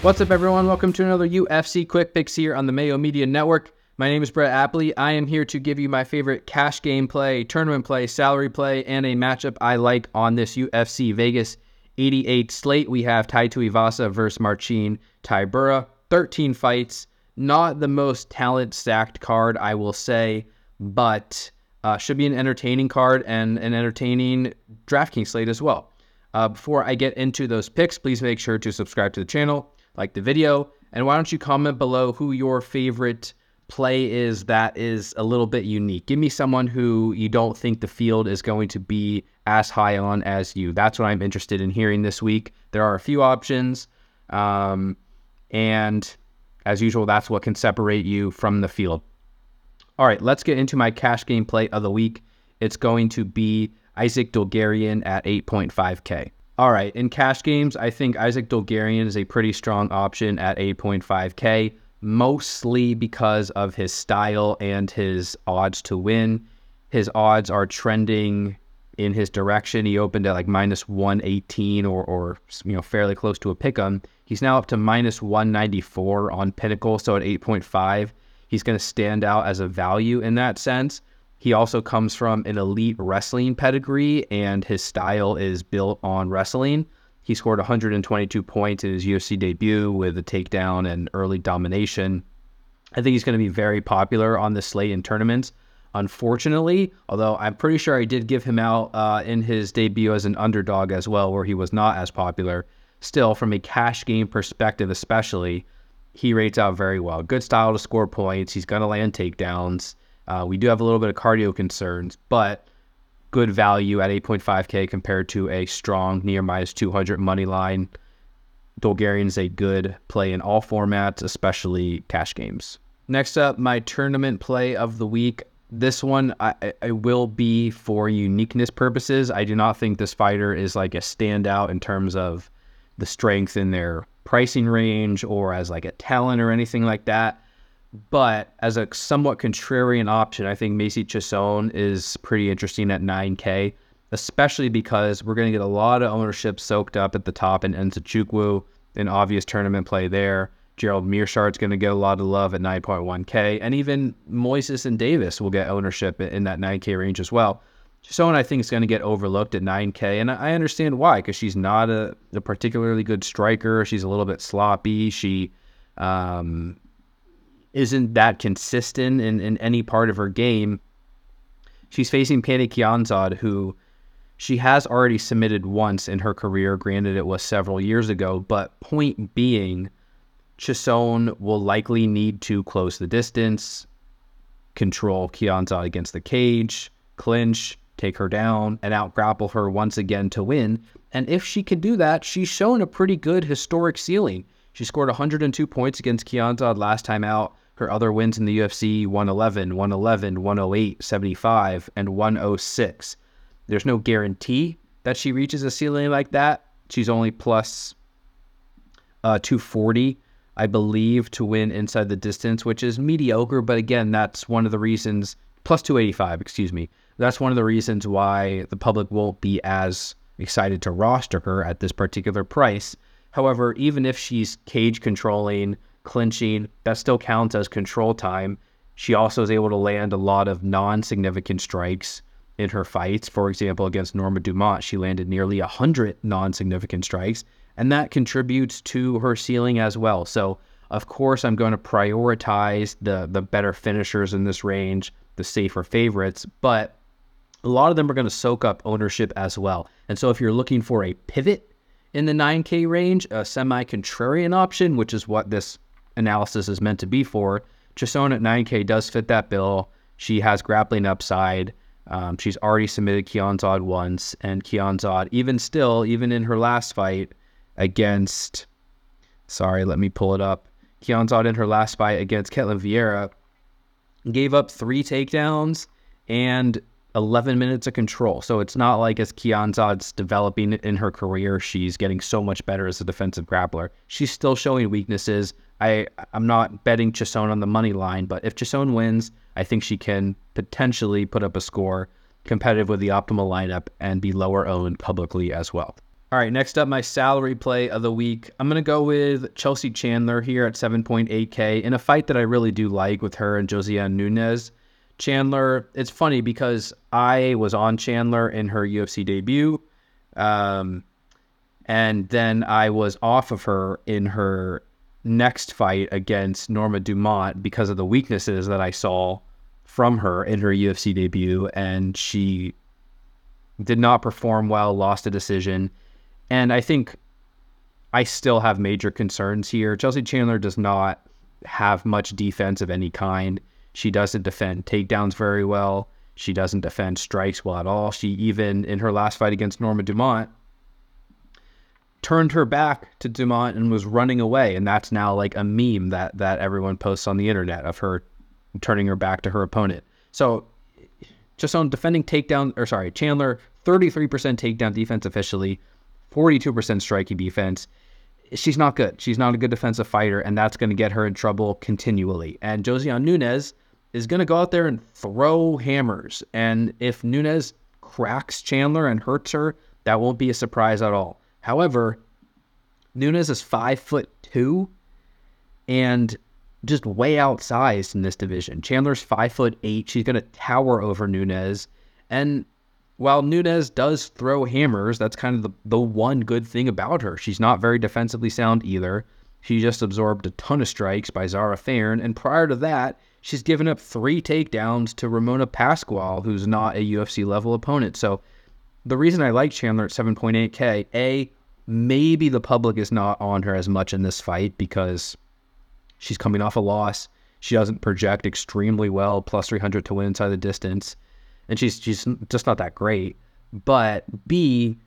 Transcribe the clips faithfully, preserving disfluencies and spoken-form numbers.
What's up, everyone? Welcome to another U F C Quick Picks here on the Mayo Media Network. My name is Brett Apley. I am here to give you my favorite cash game play, tournament play, salary play, and a matchup I like on this U F C Vegas eighty-eight slate. We have Tai Tuivasa versus Marcin Tybura. thirteen fights. Not the most talent-stacked card, I will say, but uh, should be an entertaining card and an entertaining DraftKings slate as well. Uh, before I get into those picks, please make sure to subscribe to the channel, like the video, and why don't you comment below who your favorite play is that is a little bit unique. Give me someone who you don't think the field is going to be as high on as you. That's what I'm interested in hearing this week. There are a few options, um, and as usual, that's what can separate you from the field. All right, let's get into my cash game play of the week. It's going to be Isaac Dulgarian at eight point five K. All right, in cash games, I think Isaac Dulgarian is a pretty strong option at eight point five K, mostly because of his style and his odds to win. His odds are trending in his direction. He opened at like minus one eighteen or, or you know, fairly close to a pick'em. He's now up to minus one ninety-four on Pinnacle, so at eight point five, he's going to stand out as a value in that sense. He also comes from an elite wrestling pedigree, and his style is built on wrestling. He scored one hundred twenty-two points in his U F C debut with a takedown and early domination. I think he's going to be very popular on the slate in tournaments. Unfortunately, although I'm pretty sure I did give him out uh, in his debut as an underdog as well, where he was not as popular, still, from a cash game perspective especially, he rates out very well. Good style to score points. He's going to land takedowns. Uh, we do have a little bit of cardio concerns, but good value at eight point five K compared to a strong near minus two hundred money line. Dulgarian is a good play in all formats, especially cash games. Next up, my tournament play of the week. This one I, I will be for uniqueness purposes. I do not think this fighter is like a standout in terms of the strength in their pricing range or as like a talent or anything like that. But as a somewhat contrarian option, I think Macy Chiasson is pretty interesting at nine K, especially because we're going to get a lot of ownership soaked up at the top in Enza Chukwu, an obvious tournament play there. Gerald Meerschaert's going to get a lot of love at nine point one K, and even Moises and Davis will get ownership in that nine K range as well. Chiasson, I think, is going to get overlooked at nine K, and I understand why, because she's not a, a particularly good striker. She's a little bit sloppy. She um, isn't that consistent in, in any part of her game. She's facing Pannie Kianzad, who she has already submitted once in her career. Granted, it was several years ago, but point being, Chiasson will likely need to close the distance, control Kianzad against the cage, clinch, take her down, and out-grapple her once again to win. And if she can do that, she's shown a pretty good historic ceiling. She scored one hundred two points against Kianzad last time out. Her other wins in the U F C, one eleven, one eleven, one oh eight, seventy-five, and one oh six. There's no guarantee that she reaches a ceiling like that. She's only plus uh, two forty, I believe, to win inside the distance, which is mediocre. But again, that's one of the reasons, plus two eighty-five, excuse me. That's one of the reasons why the public won't be as excited to roster her at this particular price. However, even if she's cage controlling, clinching, that still counts as control time. She also is able to land a lot of non-significant strikes in her fights. For example, against Norma Dumont, she landed nearly one hundred non-significant strikes, and that contributes to her ceiling as well. So, of course, I'm going to prioritize the, the better finishers in this range, the safer favorites, but a lot of them are going to soak up ownership as well. And so if you're looking for a pivot in the nine K range, a semi-contrarian option, which is what this analysis is meant to be for, Chiasson at nine K does fit that bill. She has grappling upside. Um, she's already submitted Kianzad once, and Kianzad, even still, even in her last fight against, sorry, let me pull it up. Kianzad in her last fight against Ketlen Vieira gave up three takedowns and eleven minutes of control. So it's not like as Kianzad's developing in her career, she's getting so much better as a defensive grappler. She's still showing weaknesses. I, I'm not betting Chiasson on the money line, but if Chiasson wins, I think she can potentially put up a score competitive with the optimal lineup and be lower owned publicly as well. All right, next up, my salary play of the week. I'm going to go with Chelsea Chandler here at seven point eight K in a fight that I really do like with her and Josiane Nunes. Chandler, it's funny because I was on Chandler in her U F C debut, um, and then I was off of her in her next fight against Norma Dumont because of the weaknesses that I saw from her in her U F C debut, and she did not perform well, lost a decision. And I think I still have major concerns here. Chelsea Chandler does not have much defense of any kind. She doesn't defend takedowns very well. She doesn't defend strikes well at all. She even, in her last fight against Norma Dumont, turned her back to Dumont and was running away. And that's now like a meme that, that everyone posts on the internet of her turning her back to her opponent. So just on defending takedown, or sorry, Chandler, thirty-three percent takedown defense officially, forty-two percent striking defense. She's not good. She's not a good defensive fighter, and that's going to get her in trouble continually. And Josiane Nunes is going to go out there and throw hammers. And if Nunes cracks Chandler and hurts her, that won't be a surprise at all. However, Nunes is five foot two and just way outsized in this division. Chandler's five foot eight. She's going to tower over Nunes. And while Nunes does throw hammers, that's kind of the, the one good thing about her. She's not very defensively sound either. She just absorbed a ton of strikes by Zara Fairn. And prior to that, she's given up three takedowns to Ramona Pascual, who's not a U F C level opponent. So the reason I like Chandler at seven point eight K, A, maybe the public is not on her as much in this fight because she's coming off a loss. She doesn't project extremely well, plus three hundred to win inside the distance. And she's she's just not that great. But B,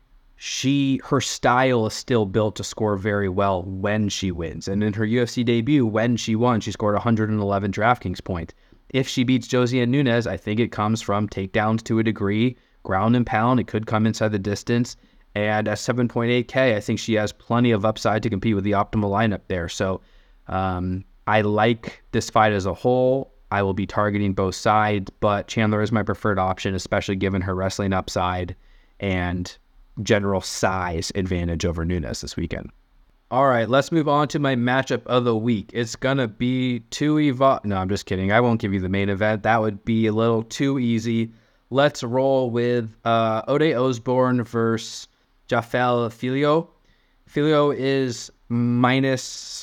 she her style is still built to score very well when she wins. And in her U F C debut, when she won, she scored one hundred eleven DraftKings points. If she beats Josiane Nunes, I think it comes from takedowns to a degree, ground and pound. It could come inside the distance. And at seven point eight K, I think she has plenty of upside to compete with the optimal lineup there. So um, I like this fight as a whole. I will be targeting both sides, but Chandler is my preferred option, especially given her wrestling upside and general size advantage over Nunes this weekend. All right, let's move on to my matchup of the week. It's going to be too evo- No, I'm just kidding. I won't give you the main event. That would be a little too easy. Let's roll with uh, Ode Osbourne versus Jafel Filho. Filho is minus...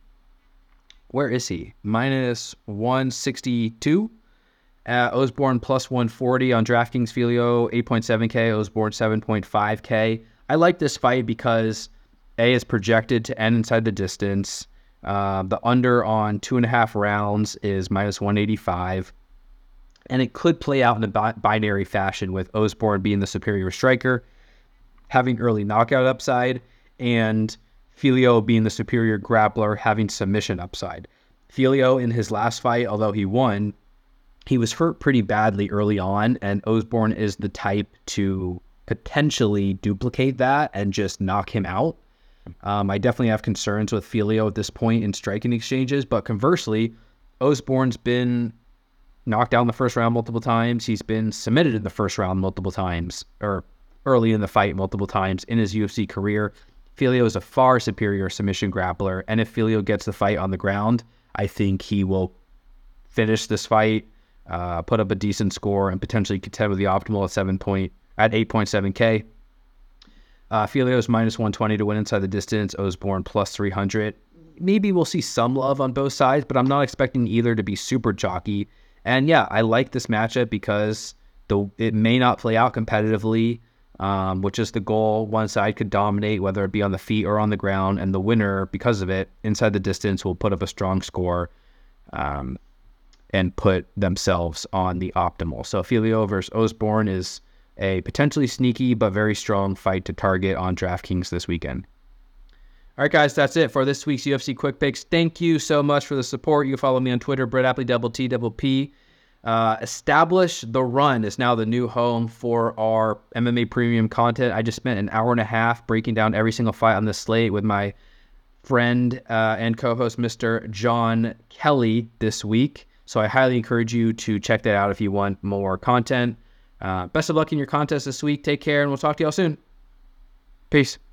Where is he? Minus one sixty-two. Uh, Osbourne plus one forty on DraftKings. Filho eight point seven K. Osbourne seven point five K. I like this fight because A is projected to end inside the distance. Uh, the under on two and a half rounds is minus one eighty-five. And it could play out in a bi- binary fashion with Osbourne being the superior striker, having early knockout upside, and Filho being the superior grappler, having submission upside. Filho, in his last fight, although he won, he was hurt pretty badly early on, and Osbourne is the type to potentially duplicate that and just knock him out. Um, I definitely have concerns with Filho at this point in striking exchanges, but conversely, Osbourne's been knocked out in the first round multiple times. He's been submitted in the first round multiple times, or early in the fight multiple times in his U F C career. Filho is a far superior submission grappler, and if Filho gets the fight on the ground, I think he will finish this fight, uh, put up a decent score, and potentially contend with the optimal at seven point at eight point seven K. Uh, Filho is minus one twenty to win inside the distance. Osbourne plus three hundred. Maybe we'll see some love on both sides, but I'm not expecting either to be super jockey. And yeah, I like this matchup because the it may not play out competitively. Um, which is the goal. One side could dominate, whether it be on the feet or on the ground, and the winner, because of it, inside the distance, will put up a strong score um, and put themselves on the optimal. So Filho versus Osbourne is a potentially sneaky but very strong fight to target on DraftKings this weekend. All right, guys, that's it for this week's U F C Quick Picks. Thank you so much for the support. You can follow me on Twitter, Brett Apley, double T, double P. Uh, Establish the Run is now the new home for our M M A premium content. I just spent an hour and a half breaking down every single fight on this slate with my friend uh, and co-host, Mister John Kelly, this week. So I highly encourage you to check that out if you want more content. Uh, best of luck in your contest this week. Take care, and we'll talk to y'all soon. Peace. Peace.